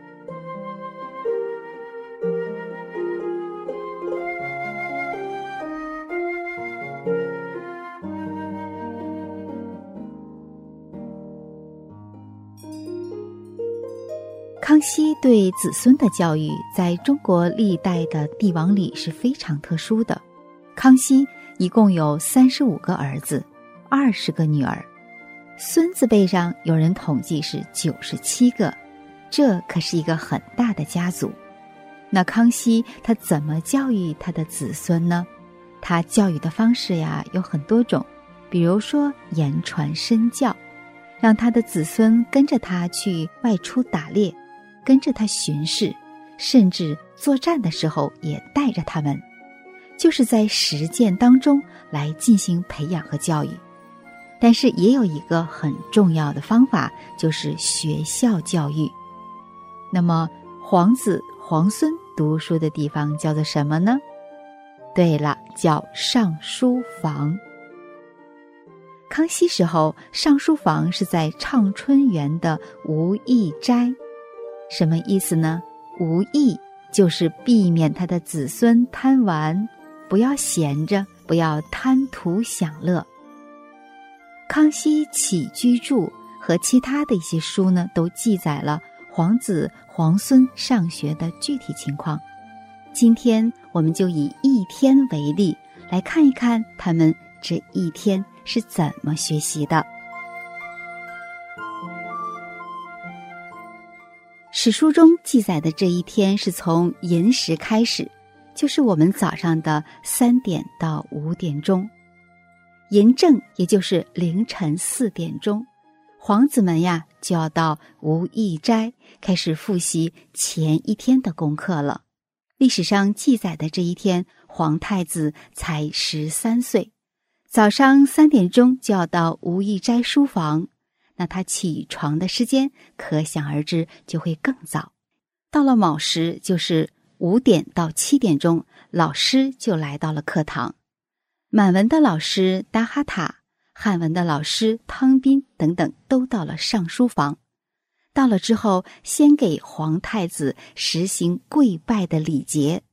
康熙对子孙的教育在中国历代的帝王里是非常特殊的。康熙一共有三十五个儿子，二十个女儿，孙子辈上有人统计是九十七个，这可是一个很大的家族。那康熙他怎么教育他的子孙呢？他教育的方式呀有很多种，比如说言传身教，让他的子孙跟着他去外出打猎，跟着他巡视，甚至作战的时候也带着他们，就是在实践当中来进行培养和教育。但是也有一个很重要的方法，就是学校教育。那么皇子皇孙读书的地方叫做什么呢？对了，叫上书房。康熙时候，上书房是在畅春园的无益斋。什么意思呢？无益就是避免他的子孙贪玩，不要闲着，不要贪图享乐。康熙起居注和其他的一些书呢，都记载了皇子皇孙上学的具体情况。今天我们就以一天为例，来看一看他们这一天是怎么学习的。史书中记载的这一天是从寅时开始，就是我们早上的三点到五点钟。寅正也就是凌晨四点钟，皇子们呀就要到无益斋开始复习前一天的功课了。历史上记载的这一天，皇太子才十三岁，早上三点钟就要到无益斋书房，那他起床的时间可想而知就会更早。到了卯时，就是五点到七点钟，老师就来到了课堂。满文的老师达哈塔，汉文的老师汤斌等等都到了上书房。到了之后，先给皇太子实行跪拜的礼节，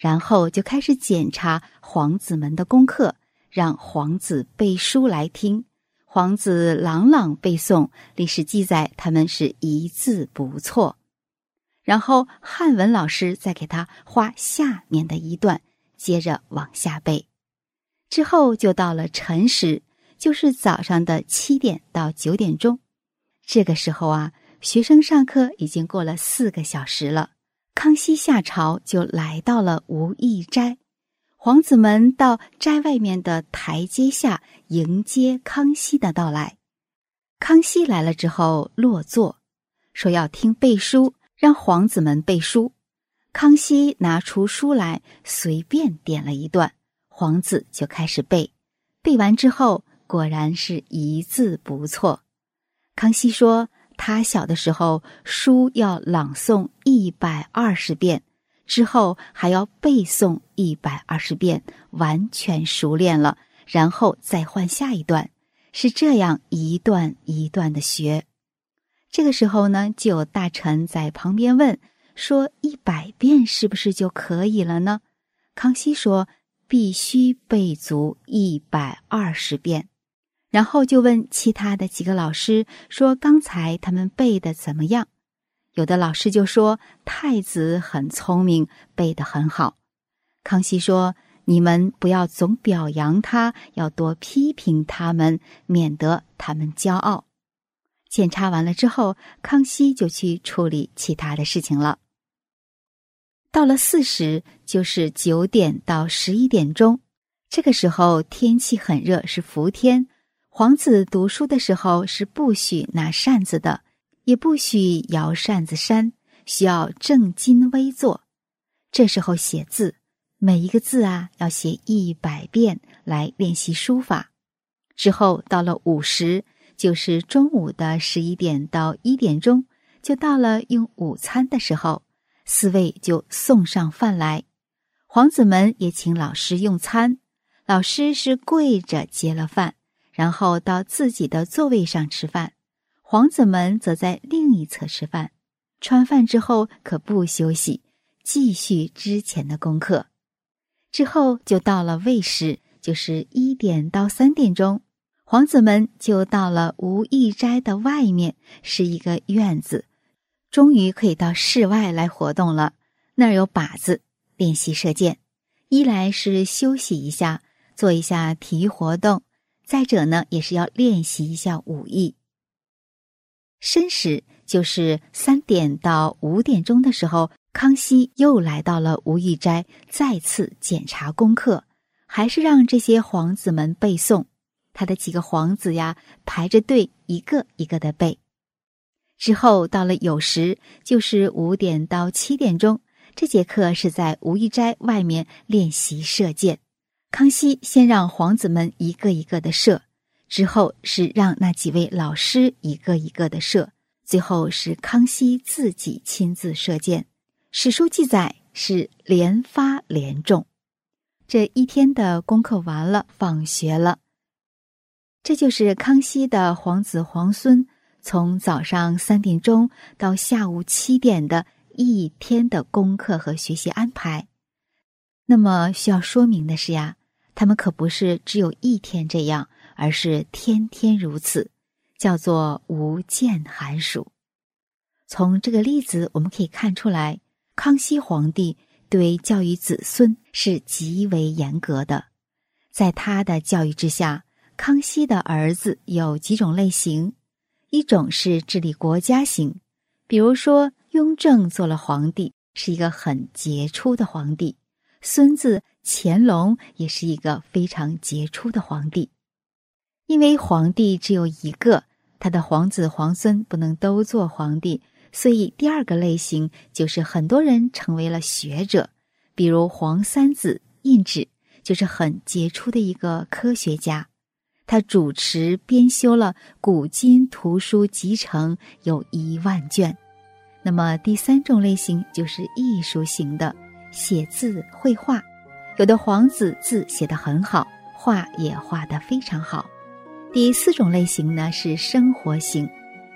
然后就开始检查皇子们的功课，让皇子背书来听。皇子朗朗背诵，历史记载他们是一字不错。然后汉文老师再给他画下面的一段，接着往下背。之后就到了晨时，就是早上的七点到九点钟。这个时候啊，学生上课已经过了四个小时了。康熙下朝就来到了无义斋，皇子们到斋外面的台阶下迎接康熙的到来。康熙来了之后落座，说要听背书，让皇子们背书。康熙拿出书来，随便点了一段，皇子就开始背。背完之后，果然是一字不错。康熙说，他小的时候书要朗诵一百二十遍，之后还要背诵一百二十遍，完全熟练了，然后再换下一段，是这样一段一段的学。这个时候呢，就有大臣在旁边问，说一百遍是不是就可以了呢？康熙说，必须背足一百二十遍。然后就问其他的几个老师说，刚才他们背的怎么样？有的老师就说，太子很聪明，背得很好。康熙说，你们不要总表扬他，要多批评他们，免得他们骄傲。检查完了之后，康熙就去处理其他的事情了。到了巳时，就是九点到十一点钟，这个时候天气很热，是伏天。皇子读书的时候是不许拿扇子的，也不许摇扇子扇，需要正襟危坐。这时候写字，每一个字啊要写一百遍来练习书法。之后到了午时，就是中午的十一点到一点钟，就到了用午餐的时候，四位就送上饭来。皇子们也请老师用餐，老师是跪着接了饭，然后到自己的座位上吃饭，皇子们则在另一侧吃饭。吃完饭之后可不休息，继续之前的功课。之后就到了未时，就是一点到三点钟，皇子们就到了无义斋的外面，是一个院子，终于可以到室外来活动了。那儿有靶子，练习射箭。一来是休息一下，做一下体育活动，再者呢，也是要练习一下武艺。申时，就是三点到五点钟的时候，康熙又来到了无义斋，再次检查功课，还是让这些皇子们背诵。他的几个皇子呀，排着队一个一个的背。之后到了酉时，就是五点到七点钟，这节课是在无义斋外面练习射箭。康熙先让皇子们一个一个的射，之后是让那几位老师一个一个的射，最后是康熙自己亲自射箭。史书记载是连发连中。这一天的功课完了，放学了。这就是康熙的皇子皇孙从早上三点钟到下午七点的一天的功课和学习安排。那么需要说明的是呀，他们可不是只有一天这样，而是天天如此，叫做无间寒暑。从这个例子我们可以看出来，康熙皇帝对教育子孙是极为严格的。在他的教育之下，康熙的儿子有几种类型，一种是治理国家型，比如说雍正做了皇帝，是一个很杰出的皇帝，孙子乾隆也是一个非常杰出的皇帝。因为皇帝只有一个，他的皇子皇孙不能都做皇帝，所以第二个类型就是很多人成为了学者，比如皇三子胤祉就是很杰出的一个科学家，他主持编修了古今图书集成有一万卷。那么第三种类型就是艺术型的，写字绘画，有的皇子字写得很好，画也画得非常好。第四种类型呢是生活型，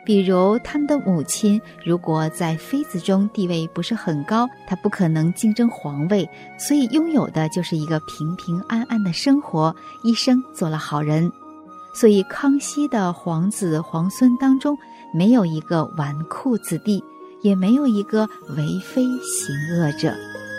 比如他们的母亲如果在妃子中地位不是很高，她不可能竞争皇位，所以拥有的就是一个平平安安的生活，一生做了好人。所以康熙的皇子皇孙当中没有一个纨绔子弟，也没有一个为非行恶者。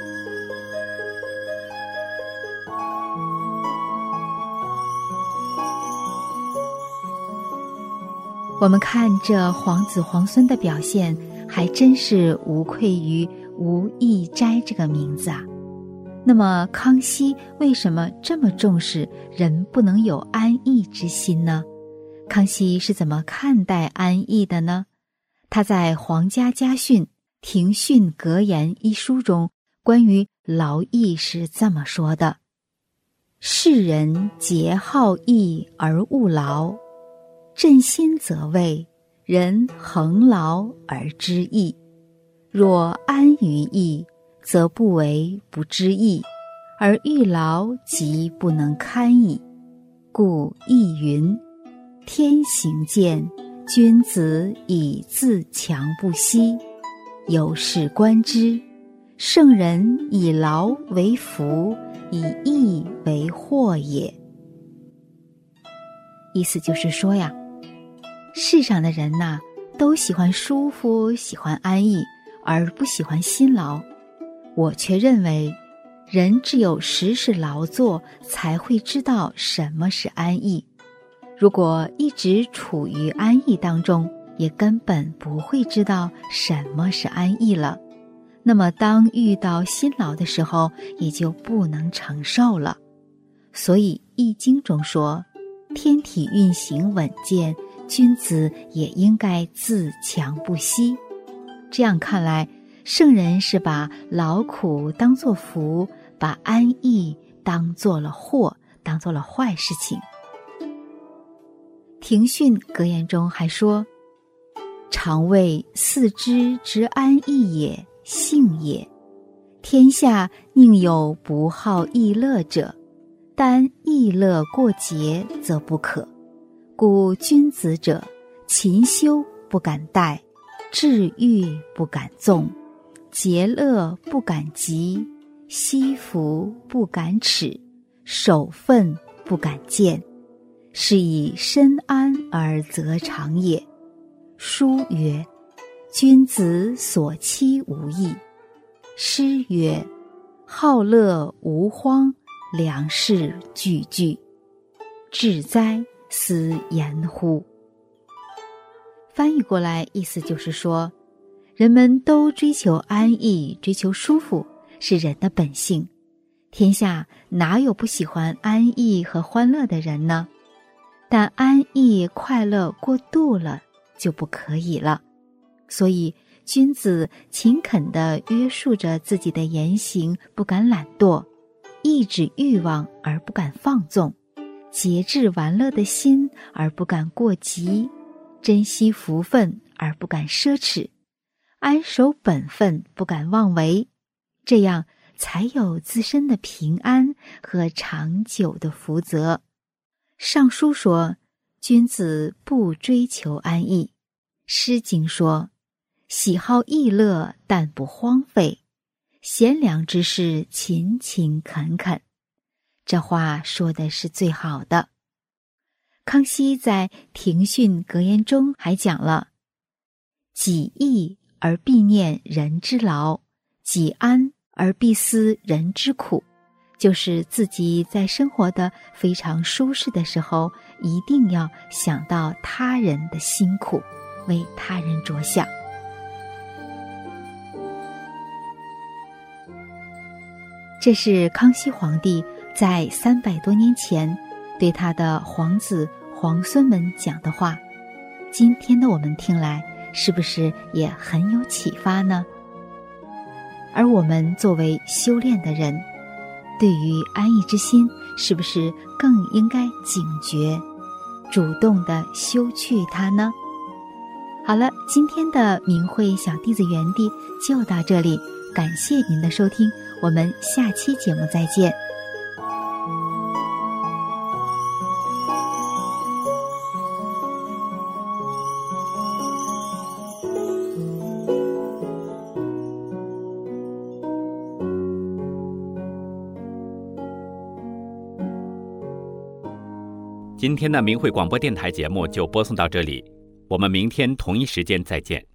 我们看这皇子皇孙的表现，还真是无愧于吴义斋这个名字啊。那么康熙为什么这么重视人不能有安逸之心呢？康熙是怎么看待安逸的呢？他在《皇家家训·庭训格言》一书中关于劳逸是这么说的：世人皆好逸而恶劳，振心则为人恒劳而知义，若安于逸，则不为不知义，而欲劳即不能堪矣。故亦云：天行健，君子以自强不息。由是观之，圣人以劳为福，以逸为祸也。意思就是说呀，世上的人呐，都喜欢舒服，喜欢安逸，而不喜欢辛劳。我却认为，人只有时时劳作，才会知道什么是安逸。如果一直处于安逸当中，也根本不会知道什么是安逸了。那么当遇到辛劳的时候，也就不能承受了。所以《易经》中说，天体运行稳健，君子也应该自强不息。这样看来，圣人是把劳苦当作福，把安逸当作了祸，当作了坏事情。庭训格言中还说，常谓四肢之安逸也，幸也。天下宁有不好逸乐者，但逸乐过节则不可。故君子者，勤修不敢怠，治欲不敢纵，节乐不敢急，惜福不敢耻，守分不敢见，是以身安而则长也。书曰：君子所期无益。诗曰：好乐无荒，良士具具。至哉，斯言乎！翻译过来，意思就是说，人们都追求安逸，追求舒服，是人的本性。天下哪有不喜欢安逸和欢乐的人呢？但安逸快乐过度了，就不可以了。所以君子勤恳地约束着自己的言行，不敢懒惰，抑制欲望而不敢放纵，节制玩乐的心而不敢过急，珍惜福分而不敢奢侈，安守本分不敢妄为，这样才有自身的平安和长久的福泽。尚书说，君子不追求安逸。诗经说，喜好逸乐，但不荒废，贤良之士勤勤恳恳。这话说的是最好的。康熙在庭训格言中还讲了，己逸而必念人之劳，己安而必思人之苦，就是自己在生活的非常舒适的时候，一定要想到他人的辛苦，为他人着想。这是康熙皇帝在三百多年前对他的皇子皇孙们讲的话，今天的我们听来是不是也很有启发呢？而我们作为修炼的人，对于安逸之心是不是更应该警觉，主动地修去它呢？好了，今天的明慧小弟子园地就到这里，感谢您的收听，我们下期节目再见。 今天的明慧广播电台节目就播送到这里，我们明天同一时间再见。